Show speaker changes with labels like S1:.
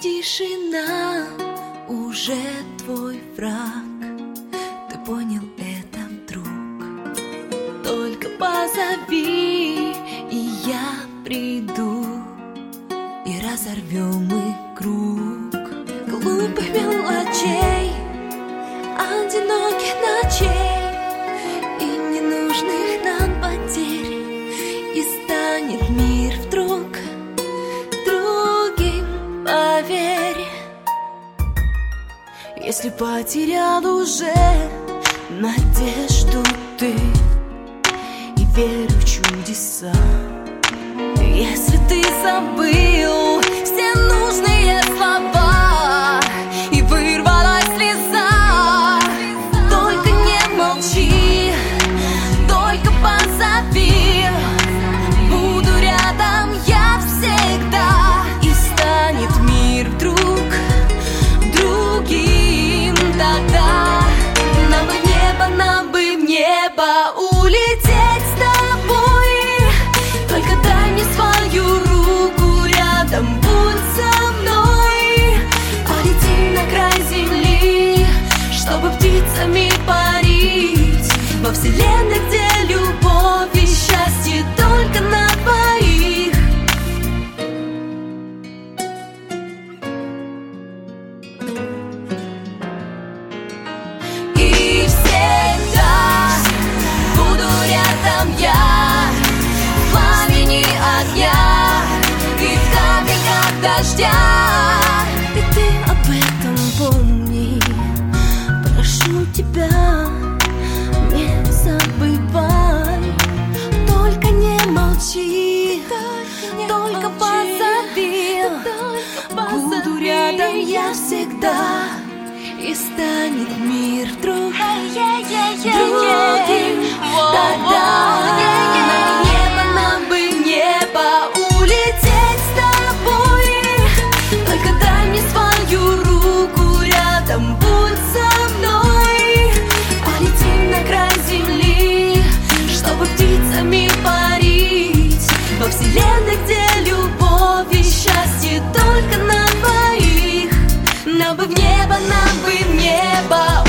S1: тишина уже твой враг. Ты понял это вдруг? Только позови, и я приду, и разорвем мы круг глупых мелочей, одиноких ночей и ненужных нам потерь. И станет мир вдруг другим, поверь. Если потерял уже надежду ты и веру в чудеса, если ты забыл все нужные слова и вырвалась слеза, только не молчи, только позови. Буду рядом я всегда, и станет мир вдруг другим. Тогда нам бы в небо, нам бы в небо улететь с тобой. Только дай мне свою руку, рядом будь со мной. Полетим на край земли, чтобы птицами парить во вселенной, где любовь и счастье только на двоих. И всегда буду рядом я, в пламени огня и в капельках дождя. И ты об этом помни, прошу тебя, не забывай. Только не молчи, только позови. Буду рядом я всегда, и станет мир вдруг другим. Тогда нам бы в небо улететь с тобой. Только дай мне свою руку, рядом будь со мной. Полетим на край земли, чтобы птицами парить во вселенной, где любовь и счастье только на двоих. Нам бы в небо, нам бы в небо